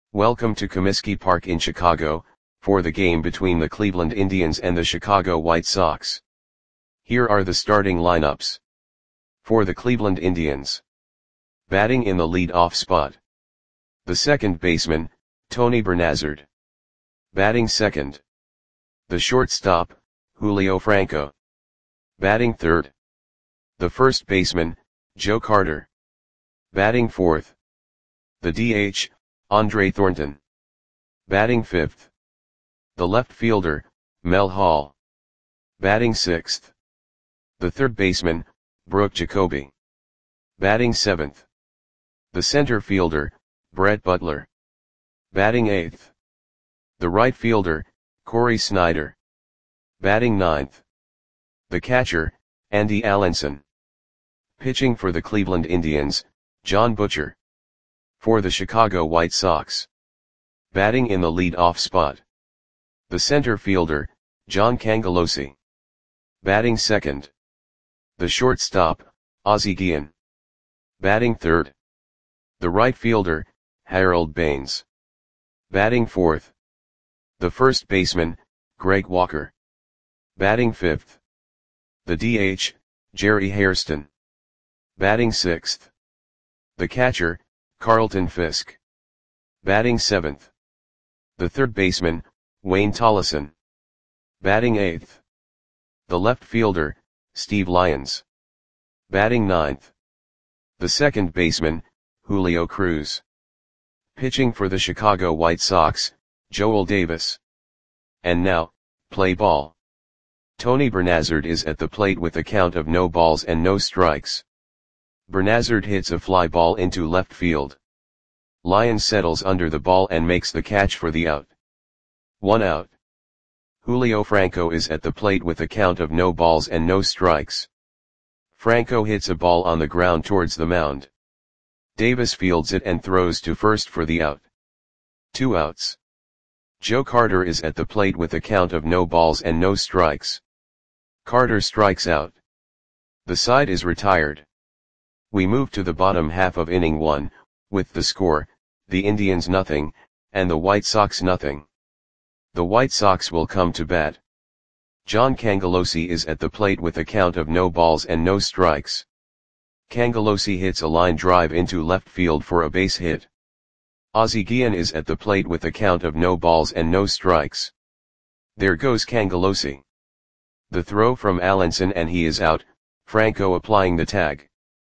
Welcome to Comiskey Park in Chicago, for the game between the Cleveland Indians and the Chicago White Sox. Here are the starting lineups. For the Cleveland Indians. Batting in the lead-off spot. The second baseman, Tony Bernazard. Batting second. The shortstop, Julio Franco. Batting third. The first baseman, Joe Carter. Batting fourth. The DH, Andre Thornton. Batting fifth. The left fielder, Mel Hall. Batting sixth. The third baseman, Brooke Jacoby. Batting seventh. The center fielder, Brett Butler. Batting eighth. The right fielder, Corey Snyder. Batting ninth. The catcher, Andy Allenson. Pitching for the Cleveland Indians, John Butcher. For the Chicago White Sox. Batting in the lead-off spot. The center fielder, John Cangelosi. Batting second. The shortstop, Ozzie Guillen. Batting third. The right fielder, Harold Baines. Batting fourth. The first baseman, Greg Walker. Batting fifth. The DH, Jerry Hairston. Batting sixth. The catcher, Carlton Fisk. Batting seventh. The third baseman, Wayne Tollison. Batting eighth. The left fielder, Steve Lyons. Batting ninth. The second baseman, Julio Cruz. Pitching for the Chicago White Sox, Joel Davis. And now, play ball. Tony Bernazard is at the plate with a count of no balls and no strikes. Bernazard hits a fly ball into left field. Lyons settles under the ball and makes the catch for the out. 1 out. Julio Franco is at the plate with a count of no balls and no strikes. Franco hits a ball on the ground towards the mound. Davis fields it and throws to first for the out. 2 outs. Joe Carter is at the plate with a count of no balls and no strikes. Carter strikes out. The side is retired. We move to the bottom half of inning 1, with the score, the Indians nothing, and the White Sox nothing. The White Sox will come to bat. John Cangelosi is at the plate with a count of no balls and no strikes. Cangelosi hits a line drive into left field for a base hit. Ozzie Guillen is at the plate with a count of no balls and no strikes. There goes Cangelosi. The throw from Allenson and he is out, Franco applying the tag.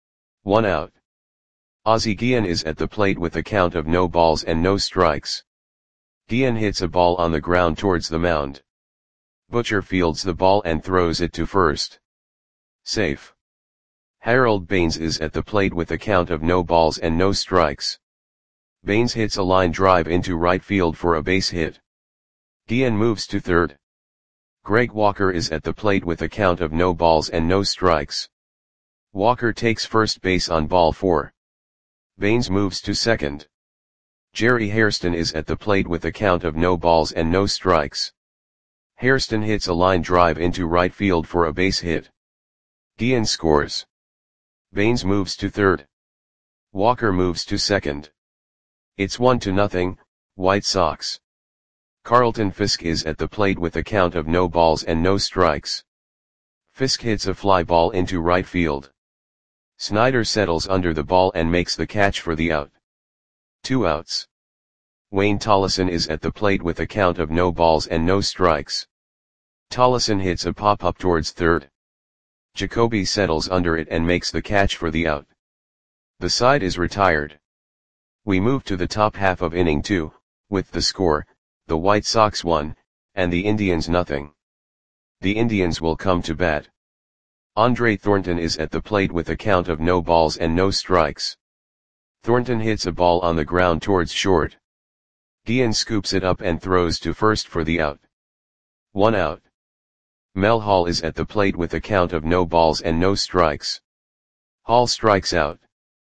1 out. Ozzie Guillen is at the plate with a count of no balls and no strikes. Guillen hits a ball on the ground towards the mound. Butcher fields the ball and throws it to first. Safe. Harold Baines is at the plate with a count of no balls and no strikes. Baines hits a line drive into right field for a base hit. Guillen moves to third. Greg Walker is at the plate with a count of no balls and no strikes. Walker takes first base on ball 4. Baines moves to second. Jerry Hairston is at the plate with a count of no balls and no strikes. Hairston hits a line drive into right field for a base hit. Guillen scores. Baines moves to third. Walker moves to second. It's 1-0, White Sox. Carlton Fisk is at the plate with a count of no balls and no strikes. Fisk hits a fly ball into right field. Snyder settles under the ball and makes the catch for the out. 2 outs. Wayne Tollison is at the plate with a count of no balls and no strikes. Tollison hits a pop-up towards third. Jacoby settles under it and makes the catch for the out. The side is retired. We move to the top half of inning 2, with the score, the White Sox 1, and the Indians nothing. The Indians will come to bat. Andre Thornton is at the plate with a count of no balls and no strikes. Thornton hits a ball on the ground towards short. Guillen scoops it up and throws to first for the out. 1 out. Mel Hall is at the plate with a count of no balls and no strikes. Hall strikes out.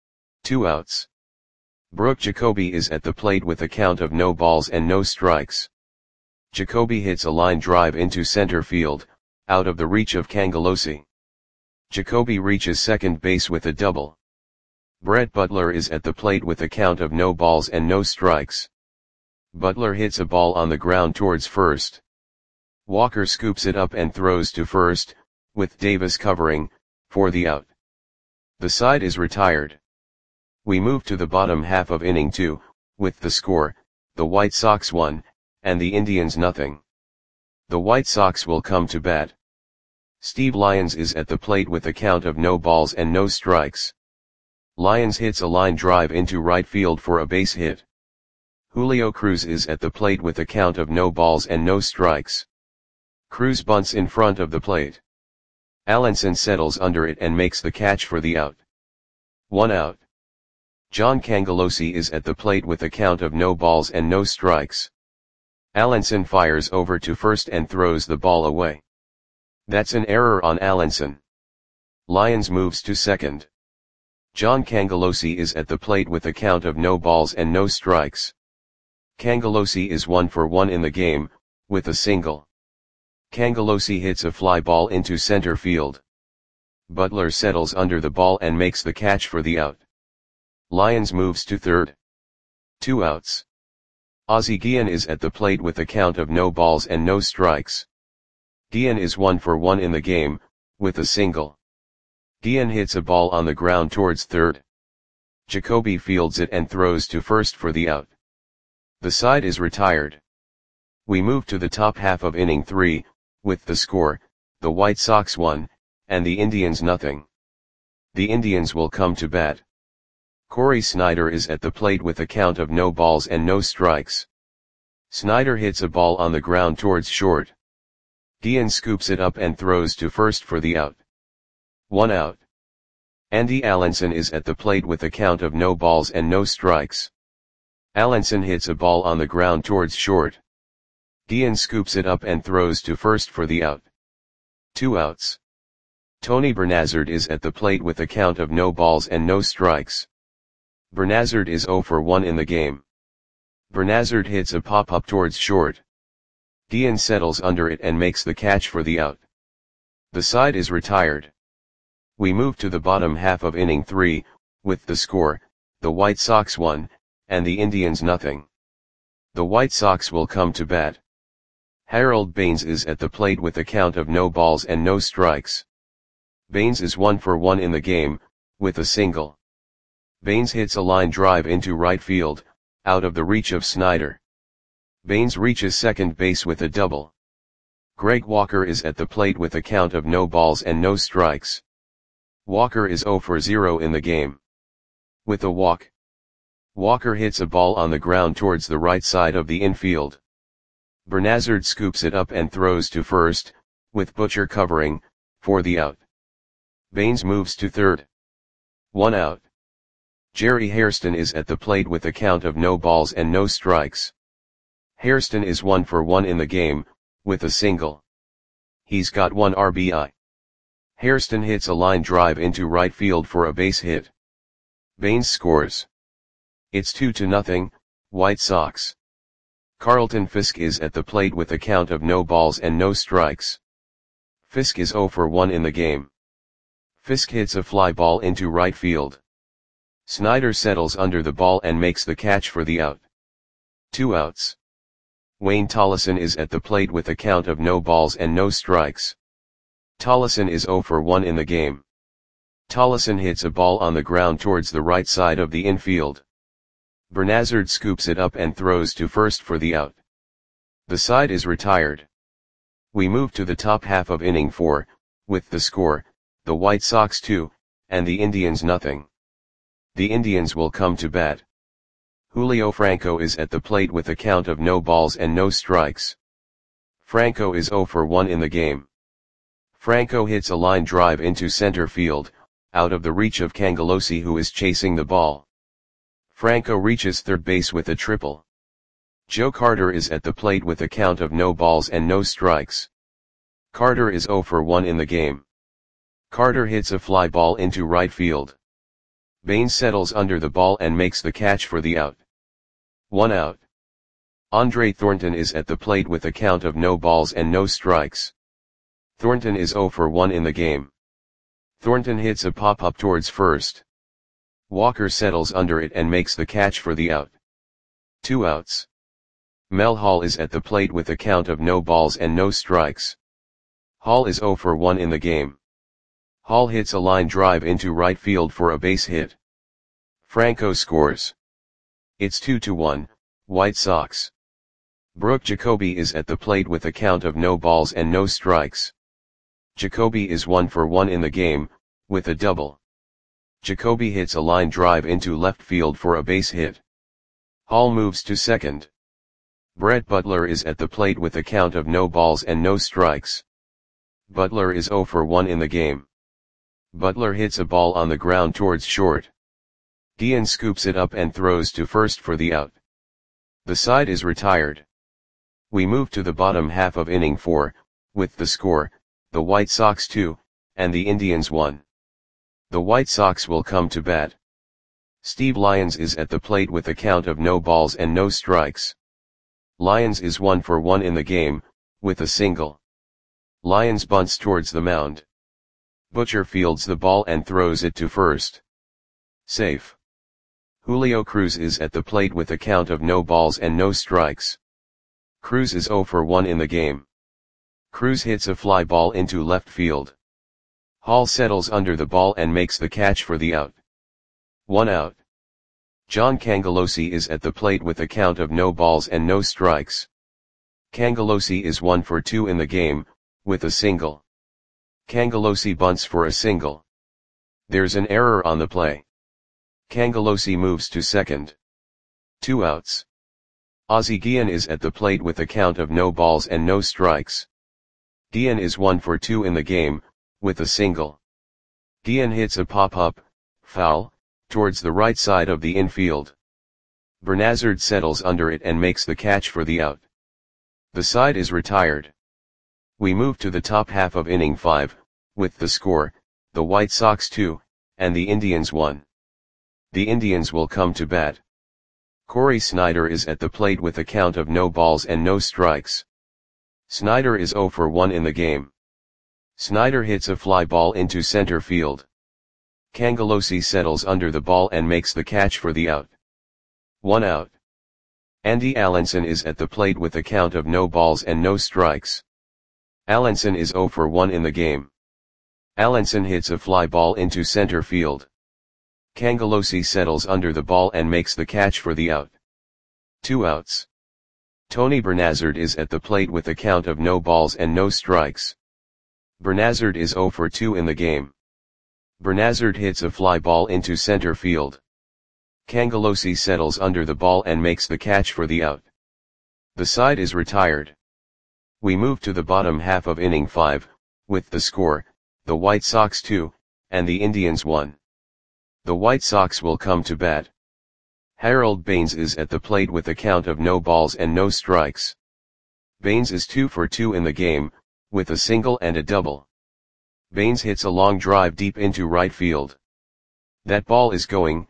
2 outs. Brooke Jacoby is at the plate with a count of no balls and no strikes. Jacoby hits a line drive into center field, out of the reach of Cangelosi. Jacoby reaches second base with a double. Brett Butler is at the plate with a count of no balls and no strikes. Butler hits a ball on the ground towards first. Walker scoops it up and throws to first, with Davis covering, for the out. The side is retired. We move to the bottom half of inning 2, with the score, the White Sox 1, and the Indians nothing. The White Sox will come to bat. Steve Lyons is at the plate with a count of no balls and no strikes. Lyons hits a line drive into right field for a base hit. Julio Cruz is at the plate with a count of no balls and no strikes. Cruz bunts in front of the plate. Allenson settles under it and makes the catch for the out. 1 out. John Cangelosi is at the plate with a count of no balls and no strikes. Allenson fires over to first and throws the ball away. That's an error on Allenson. Lyons moves to second. John Cangelosi is at the plate with a count of no balls and no strikes. Cangelosi is 1 for 1 in the game, with a single. Cangelosi hits a fly ball into center field. Butler settles under the ball and makes the catch for the out. Lyons moves to third. 2 outs. Ozzie Guillen is at the plate with a count of no balls and no strikes. Guillen is 1 for 1 in the game, with a single. Guillen hits a ball on the ground towards third. Jacoby fields it and throws to first for the out. The side is retired. We move to the top half of inning 3, with the score, the White Sox 1, and the Indians nothing. The Indians will come to bat. Corey Snyder is at the plate with a count of no balls and no strikes. Snyder hits a ball on the ground towards short. Guillen scoops it up and throws to first for the out. 1 out. Andy Allenson is at the plate with a count of no balls and no strikes. Allenson hits a ball on the ground towards short. Guillen scoops it up and throws to first for the out. 2 outs. Tony Bernazard is at the plate with a count of no balls and no strikes. Bernazard is 0 for 1 in the game. Bernazard hits a pop-up towards short. Guillen settles under it and makes the catch for the out. The side is retired. We move to the bottom half of inning 3, with the score, the White Sox 1, and the Indians nothing. The White Sox will come to bat. Harold Baines is at the plate with a count of no balls and no strikes. Baines is 1 for 1 in the game, with a single. Baines hits a line drive into right field, out of the reach of Snyder. Baines reaches second base with a double. Greg Walker is at the plate with a count of no balls and no strikes. Walker is 0 for 0 in the game. With a walk. Walker hits a ball on the ground towards the right side of the infield. Bernazard scoops it up and throws to first, with Butcher covering, for the out. Baines moves to third. 1 out. Jerry Hairston is at the plate with a count of no balls and no strikes. Hairston is 1 for 1 in the game, with a single. He's got 1 RBI. Hairston hits a line drive into right field for a base hit. Baines scores. It's 2-0, White Sox. Carlton Fisk is at the plate with a count of no balls and no strikes. Fisk is 0 for 1 in the game. Fisk hits a fly ball into right field. Snyder settles under the ball and makes the catch for the out. 2 outs. Wayne Tollison is at the plate with a count of no balls and no strikes. Tollison is 0 for 1 in the game. Tollison hits a ball on the ground towards the right side of the infield. Bernazard scoops it up and throws to first for the out. The side is retired. We move to the top half of inning 4, with the score, the White Sox 2, and the Indians nothing. The Indians will come to bat. Julio Franco is at the plate with a count of no balls and no strikes. Franco is 0 for 1 in the game. Franco hits a line drive into center field, out of the reach of Cangelosi who is chasing the ball. Franco reaches third base with a triple. Joe Carter is at the plate with a count of no balls and no strikes. Carter is 0 for 1 in the game. Carter hits a fly ball into right field. Baines settles under the ball and makes the catch for the out. 1 out. Andre Thornton is at the plate with a count of no balls and no strikes. Thornton is 0 for 1 in the game. Thornton hits a pop-up towards first. Walker settles under it and makes the catch for the out. 2 outs. Mel Hall is at the plate with a count of no balls and no strikes. Hall is 0 for 1 in the game. Hall hits a line drive into right field for a base hit. Franco scores. It's 2-1, White Sox. Brooke Jacoby is at the plate with a count of no balls and no strikes. Jacoby is 1 for 1 in the game, with a double. Jacoby hits a line drive into left field for a base hit. Hall moves to second. Brett Butler is at the plate with a count of no balls and no strikes. Butler is 0 for 1 in the game. Butler hits a ball on the ground towards short. Guillen scoops it up and throws to first for the out. The side is retired. We move to the bottom half of inning 4, with the score, the White Sox 2, and the Indians 1. The White Sox will come to bat. Steve Lyons is at the plate with a count of no balls and no strikes. Lyons is 1 for 1 in the game, with a single. Lyons bunts towards the mound. Butcher fields the ball and throws it to first. Safe. Julio Cruz is at the plate with a count of no balls and no strikes. Cruz is 0 for 1 in the game. Cruz hits a fly ball into left field. Hall settles under the ball and makes the catch for the out. 1 out. John Cangelosi is at the plate with a count of no balls and no strikes. Cangelosi is 1 for 2 in the game, with a single. Cangelosi bunts for a single. There's an error on the play. Cangelosi moves to second. 2 outs. Ozzie Guillen is at the plate with a count of no balls and no strikes. Guillen is 1 for 2 in the game, with a single. Guillen hits a pop-up, foul, towards the right side of the infield. Bernazard settles under it and makes the catch for the out. The side is retired. We move to the top half of inning 5, with the score, the White Sox 2, and the Indians 1. The Indians will come to bat. Corey Snyder is at the plate with a count of no balls and no strikes. Snyder is 0 for 1 in the game. Snyder hits a fly ball into center field. Cangelosi settles under the ball and makes the catch for the out. 1 out. Andy Allenson is at the plate with a count of no balls and no strikes. Allenson is 0 for 1 in the game. Allenson hits a fly ball into center field. Cangelosi settles under the ball and makes the catch for the out. 2 outs. Tony Bernazard is at the plate with a count of no balls and no strikes. Bernazard is 0 for 2 in the game. Bernazard hits a fly ball into center field. Cangelosi settles under the ball and makes the catch for the out. The side is retired. We move to the bottom half of inning 5, with the score, the White Sox 2, and the Indians 1. The White Sox will come to bat. Harold Baines is at the plate with a count of no balls and no strikes. Baines is 2 for 2 in the game, with a single and a double. Baines hits a long drive deep into right field. That ball is gone.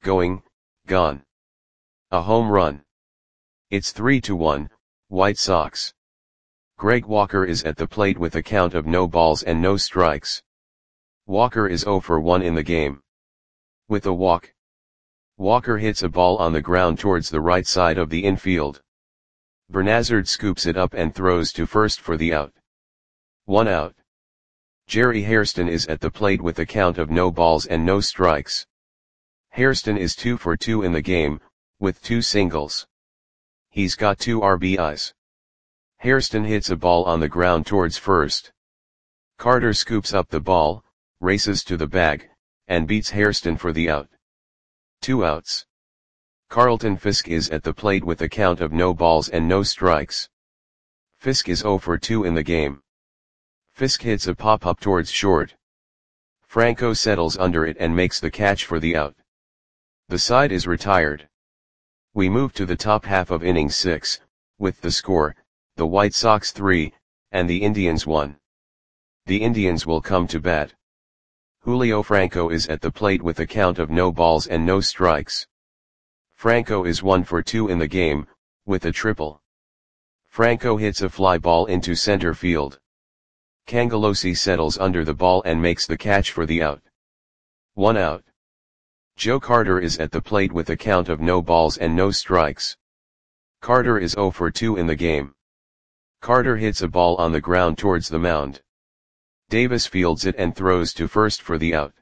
A home run. It's 3-1, White Sox. Greg Walker is at the plate with a count of no balls and no strikes. Walker is 0 for 1 in the game. With a walk. Walker hits a ball on the ground towards the right side of the infield. Bernazard scoops it up and throws to first for the out. 1 out. Jerry Hairston is at the plate with a count of no balls and no strikes. Hairston is 2 for 2 in the game, with 2 singles. He's got 2 RBIs. Hairston hits a ball on the ground towards first. Carter scoops up the ball, races to the bag, and beats Hairston for the out. 2 outs. Carlton Fisk is at the plate with a count of no balls and no strikes. Fisk is 0 for 2 in the game. Fisk hits a pop-up towards short. Franco settles under it and makes the catch for the out. The side is retired. We move to the top half of inning 6, with the score, the White Sox 3, and the Indians 1. The Indians will come to bat. Julio Franco is at the plate with a count of no balls and no strikes. Franco is 1 for 2 in the game, with a triple. Franco hits a fly ball into center field. Cangelosi settles under the ball and makes the catch for the out. 1 out. Joe Carter is at the plate with a count of no balls and no strikes. Carter is 0 for 2 in the game. Carter hits a ball on the ground towards the mound. Davis fields it and throws to first for the out.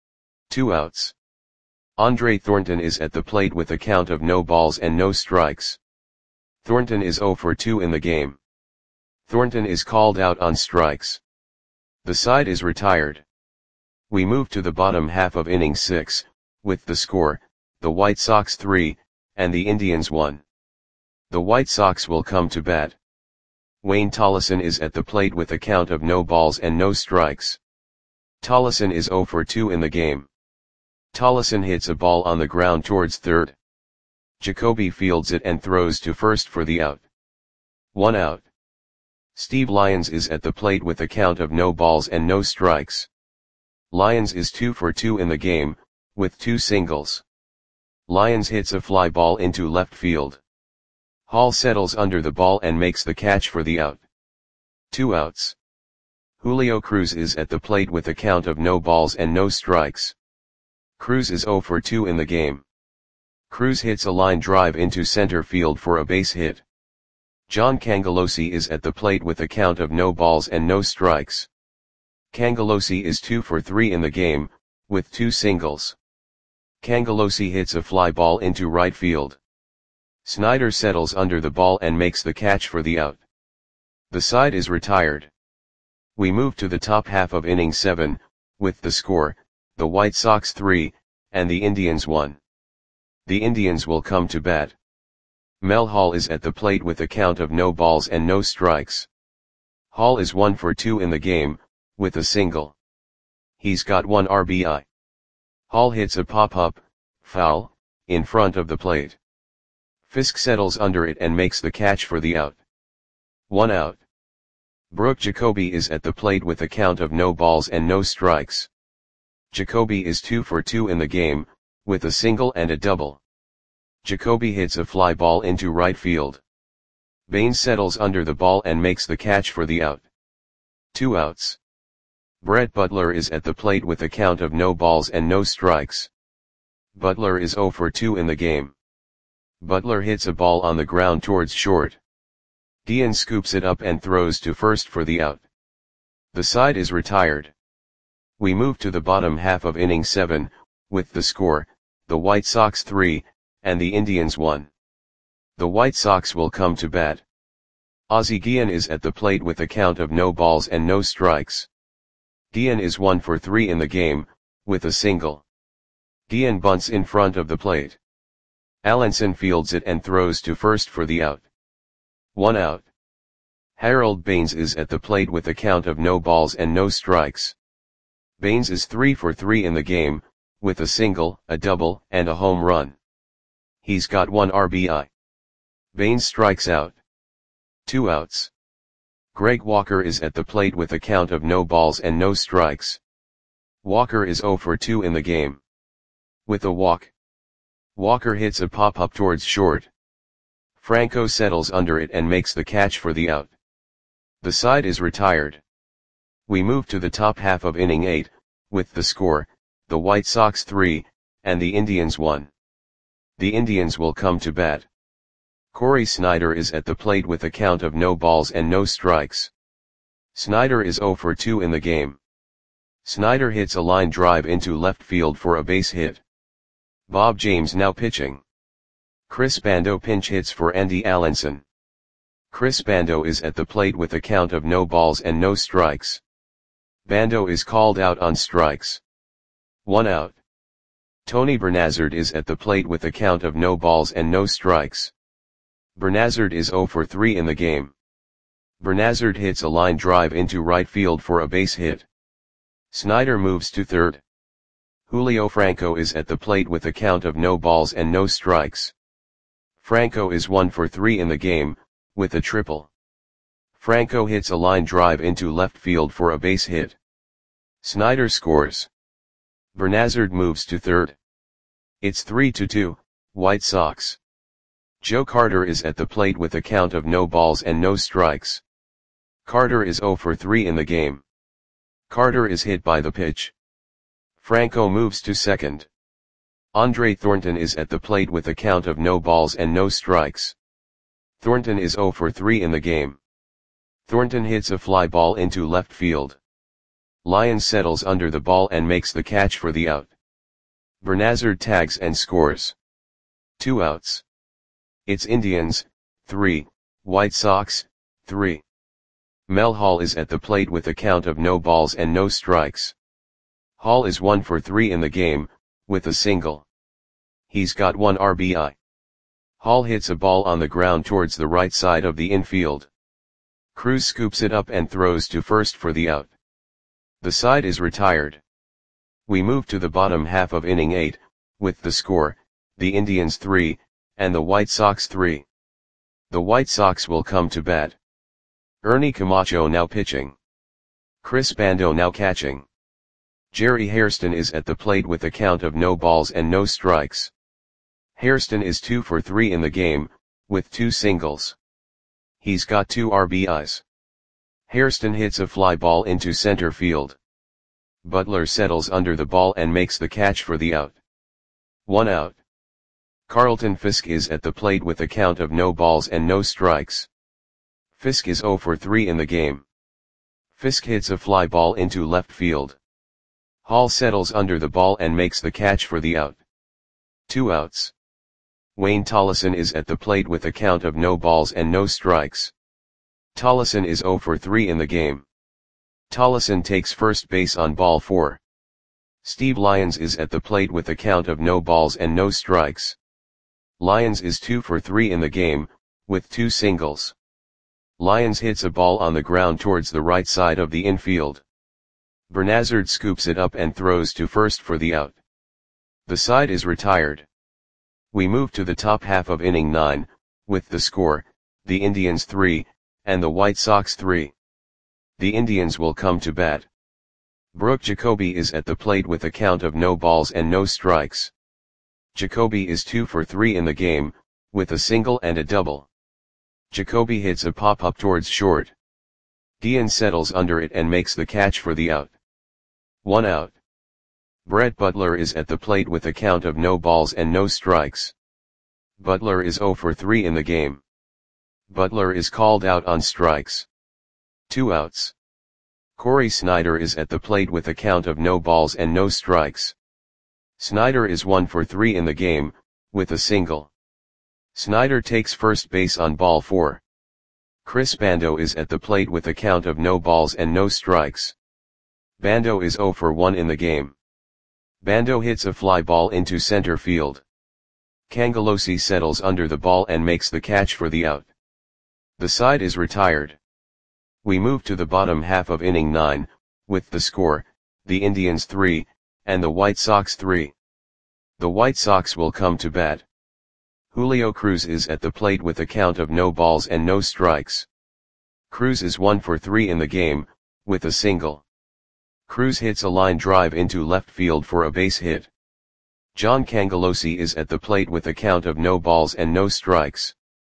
2 outs. Andre Thornton is at the plate with a count of no balls and no strikes. Thornton is 0 for 2 in the game. Thornton is called out on strikes. The side is retired. We move to the bottom half of inning 6, with the score, the White Sox 3, and the Indians 1. The White Sox will come to bat. Wayne Tollison is at the plate with a count of no balls and no strikes. Tollison is 0 for 2 in the game. Tollison hits a ball on the ground towards third. Jacoby fields it and throws to first for the out. 1 out. Steve Lyons is at the plate with a count of no balls and no strikes. Lyons is 2 for 2 in the game, with 2 singles. Lyons hits a fly ball into left field. Hall settles under the ball and makes the catch for the out. 2 outs. Julio Cruz is at the plate with a count of no balls and no strikes. Cruz is 0 for 2 in the game. Cruz hits a line drive into center field for a base hit. John Cangelosi is at the plate with a count of no balls and no strikes. Cangelosi is 2 for 3 in the game, with 2 singles. Cangelosi hits a fly ball into right field. Snyder settles under the ball and makes the catch for the out. The side is retired. We move to the top half of inning 7, with the score, the White Sox 3, and the Indians 1. The Indians will come to bat. Mel Hall is at the plate with a count of no balls and no strikes. Hall is 1 for 2 in the game, with a single. He's got 1 RBI. Hall hits a pop-up, foul, in front of the plate. Fisk settles under it and makes the catch for the out. 1 out. Brooke Jacoby is at the plate with a count of no balls and no strikes. Jacoby is 2 for 2 in the game, with a single and a double. Jacoby hits a fly ball into right field. Baines settles under the ball and makes the catch for the out. 2 outs. Brett Butler is at the plate with a count of no balls and no strikes. Butler is 0 for 2 in the game. Butler hits a ball on the ground towards short. Guillen scoops it up and throws to first for the out. The side is retired. We move to the bottom half of inning 7, with the score, the White Sox 3, and the Indians 1. The White Sox will come to bat. Ozzie Guillen is at the plate with a count of no balls and no strikes. Guillen is 1 for 3 in the game, with a single. Guillen bunts in front of the plate. Allenson fields it and throws to first for the out. 1 out. Harold Baines is at the plate with a count of no balls and no strikes. Baines is 3 for 3 in the game, with a single, a double, and a home run. He's got 1 RBI. Baines strikes out. 2 outs. Greg Walker is at the plate with a count of no balls and no strikes. Walker is 0 for 2 in the game. With a walk. Walker hits a pop-up towards short. Franco settles under it and makes the catch for the out. The side is retired. We move to the top half of inning 8, with the score, the White Sox 3, and the Indians 1. The Indians will come to bat. Corey Snyder is at the plate with a count of no balls and no strikes. Snyder is 0 for 2 in the game. Snyder hits a line drive into left field for a base hit. Bob James now pitching. Chris Bando pinch hits for Andy Allenson. Chris Bando is at the plate with a count of no balls and no strikes. Bando is called out on strikes. 1 out. Tony Bernazard is at the plate with a count of no balls and no strikes. Bernazard is 0 for 3 in the game. Bernazard hits a line drive into right field for a base hit. Snyder moves to third. Julio Franco is at the plate with a count of no balls and no strikes. Franco is 1 for 3 in the game, with a triple. Franco hits a line drive into left field for a base hit. Snyder scores. Bernazard moves to third. It's 3-2, White Sox. Joe Carter is at the plate with a count of no balls and no strikes. Carter is 0 for 3 in the game. Carter is hit by the pitch. Franco moves to second. Andre Thornton is at the plate with a count of no balls and no strikes. Thornton is 0 for 3 in the game. Thornton hits a fly ball into left field. Lyons settles under the ball and makes the catch for the out. Bernazard tags and scores. 2 outs. It's Indians, 3, White Sox, 3. Mel Hall is at the plate with a count of no balls and no strikes. Hall is 1 for 3 in the game, with a single. He's got 1 RBI. Hall hits a ball on the ground towards the right side of the infield. Cruz scoops it up and throws to first for the out. The side is retired. We move to the bottom half of inning 8, with the score, the Indians 3, and the White Sox 3. The White Sox will come to bat. Ernie Camacho now pitching. Chris Bando now catching. Jerry Hairston is at the plate with a count of no balls and no strikes. Hairston is 2 for 3 in the game, with 2 singles. He's got 2 RBIs. Hairston hits a fly ball into center field. Butler settles under the ball and makes the catch for the out. 1 out. Carlton Fisk is at the plate with a count of no balls and no strikes. Fisk is 0 for 3 in the game. Fisk hits a fly ball into left field. Hall settles under the ball and makes the catch for the out. 2 outs. Wayne Tollison is at the plate with a count of no balls and no strikes. Tollison is 0 for 3 in the game. Tollison takes first base on ball 4. Steve Lyons is at the plate with a count of no balls and no strikes. Lyons is 2 for 3 in the game, with 2 singles. Lyons hits a ball on the ground towards the right side of the infield. Bernazard scoops it up and throws to first for the out. The side is retired. We move to the top half of inning 9, with the score, the Indians 3, and the White Sox 3. The Indians will come to bat. Brooke Jacoby is at the plate with a count of no balls and no strikes. Jacoby is 2 for 3 in the game, with a single and a double. Jacoby hits a pop-up towards short. Dian settles under it and makes the catch for the out. 1 out. Brett Butler is at the plate with a count of no balls and no strikes. Butler is 0 for 3 in the game. Butler is called out on strikes. 2 outs. Corey Snyder is at the plate with a count of no balls and no strikes. Snyder is 1 for 3 in the game, with a single. Snyder takes first base on ball 4. Chris Bando is at the plate with a count of no balls and no strikes. Bando is 0 for 1 in the game. Bando hits a fly ball into center field. Cangelosi settles under the ball and makes the catch for the out. The side is retired. We move to the bottom half of inning 9, with the score, the Indians 3, and the White Sox 3. The White Sox will come to bat. Julio Cruz is at the plate with a count of no balls and no strikes. Cruz is 1 for 3 in the game, with a single. Cruz hits a line drive into left field for a base hit. John Cangelosi is at the plate with a count of no balls and no strikes.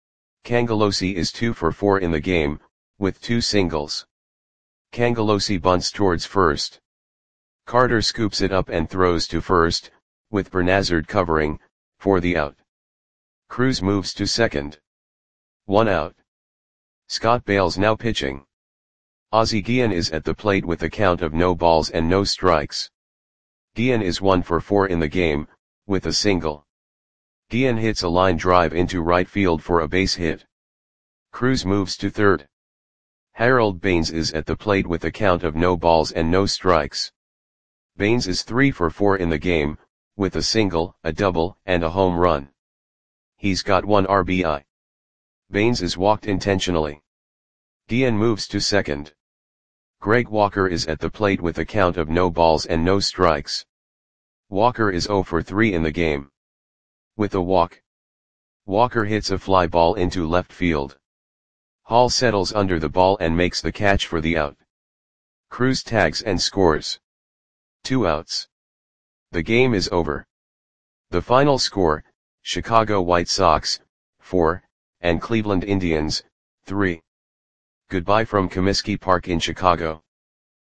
Cangelosi is 2 for 4 in the game, with 2 singles. Cangelosi bunts towards first. Carter scoops it up and throws to first, with Bernazard covering, for the out. Cruz moves to second. 1 out. Scott Bales now pitching. Ozzie Guillen is at the plate with a count of no balls and no strikes. Guillen is 1 for 4 in the game, with a single. Guillen hits a line drive into right field for a base hit. Cruz moves to third. Harold Baines is at the plate with a count of no balls and no strikes. Baines is 3 for 4 in the game, with a single, a double, and a home run. He's got 1 RBI. Baines is walked intentionally. Guillen moves to second. Greg Walker is at the plate with a count of no balls and no strikes. Walker is 0 for 3 in the game. With a walk, Walker hits a fly ball into left field. Hall settles under the ball and makes the catch for the out. Cruz tags and scores. 2 outs. The game is over. The final score, Chicago White Sox, 4, and Cleveland Indians, 3. Goodbye from Comiskey Park in Chicago.